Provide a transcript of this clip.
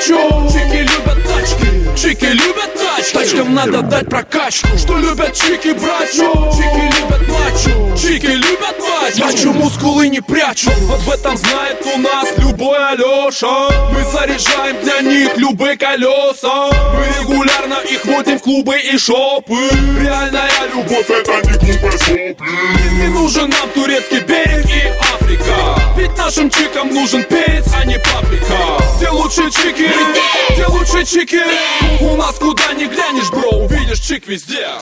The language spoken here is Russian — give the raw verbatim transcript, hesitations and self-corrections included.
мачо. Чики любят тачки, чики любят тачки. Тачкам надо дать прокачку. Что любят чики, брачо? Чики любят мачо, чики любят мачо. Мачо мускулы не прячу. Об этом знает у нас любой Алёша. Мы заряжаем для них любые колеса. Мы регулярно их водим в клубы и шопы. Реальная любовь — это не глупые сопли. Не нужен нам турецкий берег и Африка. Ведь нашим чикам нужен перец, а не паприка. Где лучшие чики? Где лучшие чики? У нас куда ни глянешь, бро, увидишь чик везде.